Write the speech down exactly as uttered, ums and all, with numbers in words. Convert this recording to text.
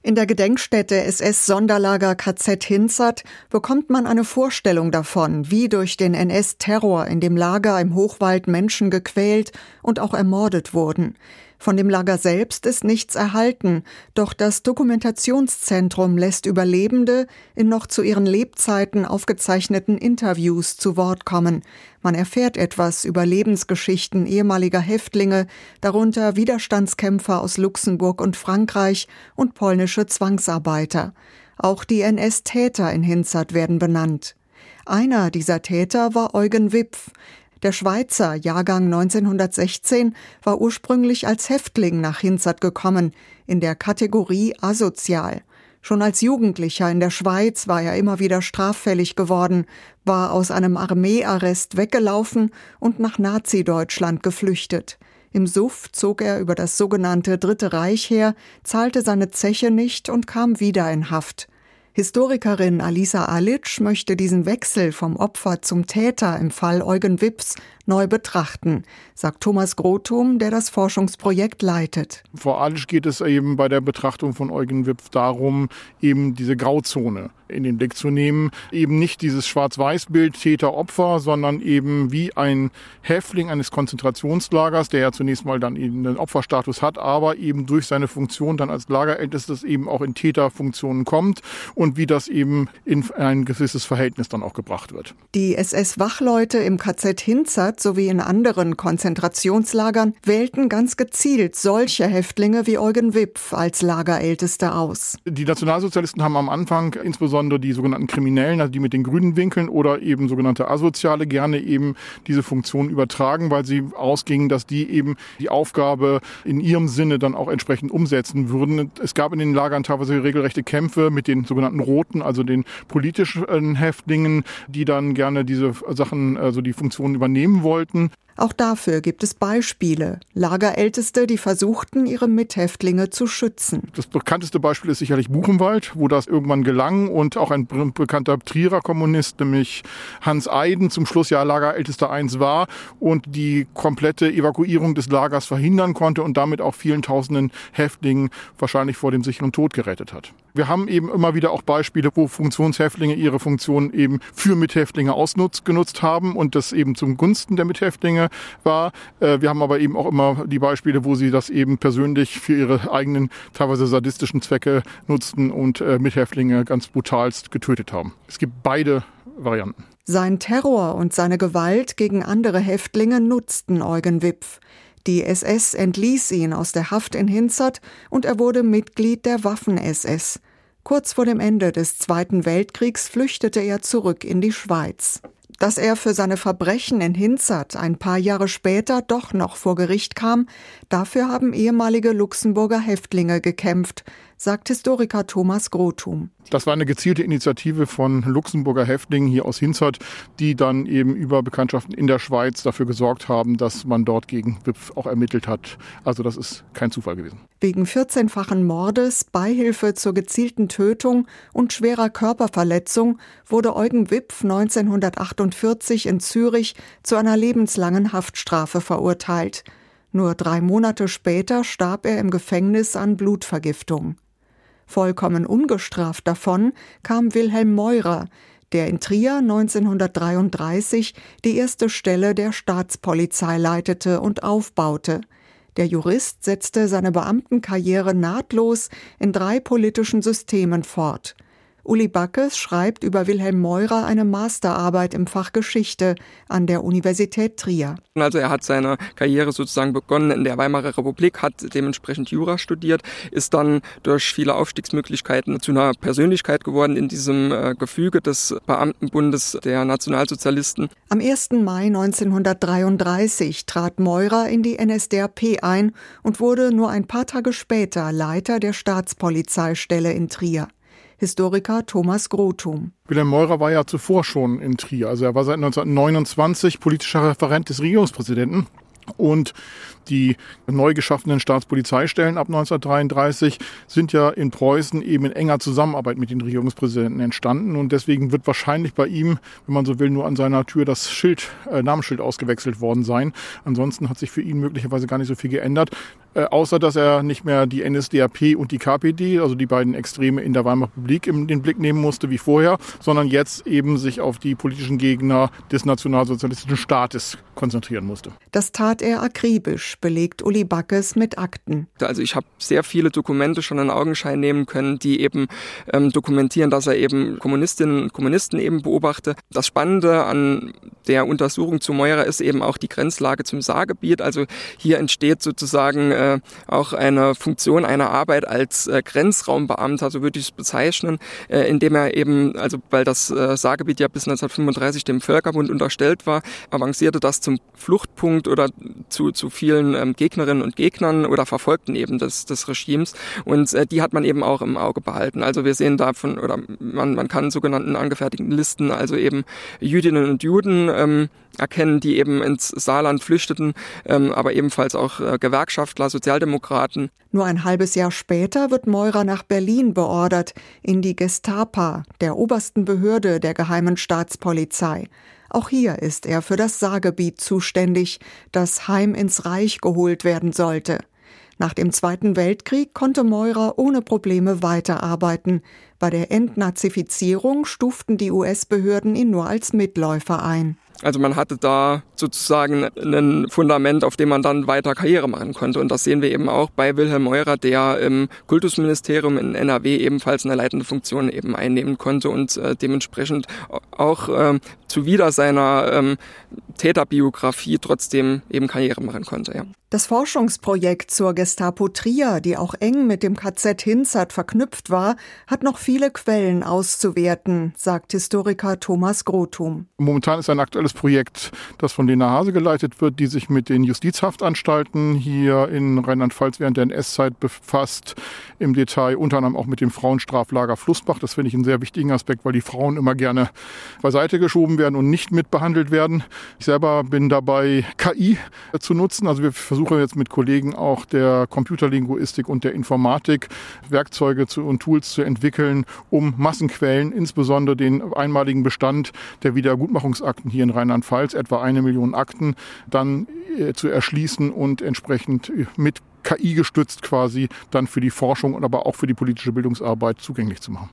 In der Gedenkstätte S S-Sonderlager K Z Hinzert bekommt man eine Vorstellung davon, wie durch den N S-Terror in dem Lager im Hochwald Menschen gequält und auch ermordet wurden. Von dem Lager selbst ist nichts erhalten, doch das Dokumentationszentrum lässt Überlebende in noch zu ihren Lebzeiten aufgezeichneten Interviews zu Wort kommen. Man erfährt etwas über Lebensgeschichten ehemaliger Häftlinge, darunter Widerstandskämpfer aus Luxemburg und Frankreich und polnische Zwangsarbeiter. Auch die N S-Täter in Hinzert werden benannt. Einer dieser Täter war Eugen Wipf. Der Schweizer, Jahrgang neunzehnhundertsechzehn, war ursprünglich als Häftling nach Hinzert gekommen, in der Kategorie asozial. Schon als Jugendlicher in der Schweiz war er immer wieder straffällig geworden, war aus einem Armeearrest weggelaufen und nach Nazi-Deutschland geflüchtet. Im Suff zog er über das sogenannte Dritte Reich her, zahlte seine Zeche nicht und kam wieder in Haft. Historikerin Alisa Alic möchte diesen Wechsel vom Opfer zum Täter im Fall Eugen Wipfs neu betrachten, sagt Thomas Grothum, der das Forschungsprojekt leitet. Frau Alic geht es eben bei der Betrachtung von Eugen Wipf darum, eben diese Grauzone in den Blick zu nehmen. Eben nicht dieses Schwarz-Weiß-Bild Täter-Opfer, sondern eben wie ein Häftling eines Konzentrationslagers, der ja zunächst mal dann eben einen Opferstatus hat, aber eben durch seine Funktion dann als Lagerältestes eben auch in Täterfunktionen kommt und wie das eben in ein gewisses Verhältnis dann auch gebracht wird. Die S S-Wachleute im K Z Hinzert sowie in anderen Konzentrationslagern wählten ganz gezielt solche Häftlinge wie Eugen Wipf als Lagerälteste aus. Die Nationalsozialisten haben am Anfang insbesondere die sogenannten Kriminellen, also die mit den grünen Winkeln oder eben sogenannte Asoziale, gerne eben diese Funktion übertragen, weil sie ausgingen, dass die eben die Aufgabe in ihrem Sinne dann auch entsprechend umsetzen würden. Es gab in den Lagern teilweise regelrechte Kämpfe mit den sogenannten Roten, also den politischen Häftlingen, die dann gerne diese Sachen, also die Funktionen übernehmen wollten. Auch dafür gibt es Beispiele. Lagerälteste, die versuchten, ihre Mithäftlinge zu schützen. Das bekannteste Beispiel ist sicherlich Buchenwald, wo das irgendwann gelang und auch ein bekannter Trierer Kommunist, nämlich Hans Eiden, zum Schluss ja Lagerältester eins war und die komplette Evakuierung des Lagers verhindern konnte und damit auch vielen tausenden Häftlingen wahrscheinlich vor dem sicheren Tod gerettet hat. Wir haben eben immer wieder auch Beispiele, wo Funktionshäftlinge ihre Funktion eben für Mithäftlinge ausgenutzt haben und das eben zum Gunsten der Mithäftlinge war. Wir haben aber eben auch immer die Beispiele, wo sie das eben persönlich für ihre eigenen, teilweise sadistischen Zwecke nutzten und Mithäftlinge ganz brutalst getötet haben. Es gibt beide Varianten. Sein Terror und seine Gewalt gegen andere Häftlinge nutzten Eugen Wipf. Die S S entließ ihn aus der Haft in Hinzert und er wurde Mitglied der Waffen-S S. Kurz vor dem Ende des Zweiten Weltkriegs flüchtete er zurück in die Schweiz. Dass er für seine Verbrechen in Hinzert ein paar Jahre später doch noch vor Gericht kam, dafür haben ehemalige Luxemburger Häftlinge gekämpft, sagt Historiker Thomas Grothum. Das war eine gezielte Initiative von Luxemburger Häftlingen hier aus Hinzert, die dann eben über Bekanntschaften in der Schweiz dafür gesorgt haben, dass man dort gegen Wipf auch ermittelt hat. Also das ist kein Zufall gewesen. Wegen vierzehnfachen Mordes, Beihilfe zur gezielten Tötung und schwerer Körperverletzung wurde Eugen Wipf neunzehnhundertachtundvierzig in Zürich zu einer lebenslangen Haftstrafe verurteilt. Nur drei Monate später starb er im Gefängnis an Blutvergiftung. Vollkommen ungestraft davon kam Wilhelm Meurer, der in Trier neunzehnhundertdreiunddreißig die erste Stelle der Staatspolizei leitete und aufbaute. Der Jurist setzte seine Beamtenkarriere nahtlos in drei politischen Systemen fort. Uli Backes schreibt über Wilhelm Meurer eine Masterarbeit im Fach Geschichte an der Universität Trier. Also er hat seine Karriere sozusagen begonnen in der Weimarer Republik, hat dementsprechend Jura studiert, ist dann durch viele Aufstiegsmöglichkeiten zu einer Persönlichkeit geworden in diesem äh, Gefüge des Beamtenbundes der Nationalsozialisten. Am ersten Mai neunzehnhundertdreiunddreißig trat Meurer in die N S D A P ein und wurde nur ein paar Tage später Leiter der Staatspolizeistelle in Trier. Historiker Thomas Grothum. Wilhelm Meurer war ja zuvor schon in Trier. Also er war seit neunzehnhundertneunundzwanzig politischer Referent des Regierungspräsidenten. Und die neu geschaffenen Staatspolizeistellen ab neunzehnhundertdreiunddreißig sind ja in Preußen eben in enger Zusammenarbeit mit den Regierungspräsidenten entstanden. Und deswegen wird wahrscheinlich bei ihm, wenn man so will, nur an seiner Tür das Schild, äh, Namensschild ausgewechselt worden sein. Ansonsten hat sich für ihn möglicherweise gar nicht so viel geändert. Äh, außer, dass er nicht mehr die N S D A P und die K P D, also die beiden Extreme in der Weimarer Republik, in den Blick nehmen musste wie vorher, sondern jetzt eben sich auf die politischen Gegner des nationalsozialistischen Staates konzentrieren musste. Das tat er akribisch, belegt Uli Backes mit Akten. Also ich habe sehr viele Dokumente schon in Augenschein nehmen können, die eben ähm, dokumentieren, dass er eben Kommunistinnen und Kommunisten eben beobachte. Das Spannende an der Untersuchung zu Meurer ist eben auch die Grenzlage zum Saargebiet. Also hier entsteht sozusagen äh, auch eine Funktion einer Arbeit als äh, Grenzraumbeamter, so würde ich es bezeichnen, äh, indem er eben, also weil das äh, Saargebiet ja bis neunzehnhundertfünfunddreißig dem Völkerbund unterstellt war, avancierte das zum Fluchtpunkt oder zu, zu vielen ähm, Gegnerinnen und Gegnern oder Verfolgten eben des, des Regimes. Und äh, die hat man eben auch im Auge behalten. Also wir sehen davon, oder man, man kann sogenannten angefertigten Listen, also eben Jüdinnen und Juden ähm, erkennen, die eben ins Saarland flüchteten, ähm, aber ebenfalls auch äh, Gewerkschaftler, Sozialdemokraten. Nur ein halbes Jahr später wird Meurer nach Berlin beordert, in die Gestapo, der obersten Behörde der Geheimen Staatspolizei. Auch hier ist er für das Saargebiet zuständig, das heim ins Reich geholt werden sollte. Nach dem Zweiten Weltkrieg konnte Meurer ohne Probleme weiterarbeiten. Bei der Entnazifizierung stuften die U S-Behörden ihn nur als Mitläufer ein. Also man hatte da sozusagen ein Fundament, auf dem man dann weiter Karriere machen konnte. Und das sehen wir eben auch bei Wilhelm Meurer, der im Kultusministerium in N R W ebenfalls eine leitende Funktion eben einnehmen konnte und äh, dementsprechend auch äh, zuwider seiner ähm, Täterbiografie trotzdem eben Karriere machen konnte. Ja. Das Forschungsprojekt zur Gestapo Trier, die auch eng mit dem K Z Hinzert verknüpft war, hat noch viele Quellen auszuwerten, sagt Historiker Thomas Grothum. Momentan ist ein aktuelles Projekt, das von Lena Hase geleitet wird, die sich mit den Justizhaftanstalten hier in Rheinland-Pfalz während der N S-Zeit befasst. Im Detail unter anderem auch mit dem Frauenstraflager Flussbach. Das finde ich einen sehr wichtigen Aspekt, weil die Frauen immer gerne beiseite geschoben werden und nicht mitbehandelt werden. Ich selber bin dabei, K I zu nutzen. Also wir versuchen jetzt mit Kollegen auch der Computerlinguistik und der Informatik Werkzeuge zu, und Tools zu entwickeln, um Massenquellen, insbesondere den einmaligen Bestand der Wiedergutmachungsakten hier in Rheinland-Pfalz, etwa eine Million Akten, dann äh, zu erschließen und entsprechend mit K I gestützt quasi dann für die Forschung und aber auch für die politische Bildungsarbeit zugänglich zu machen.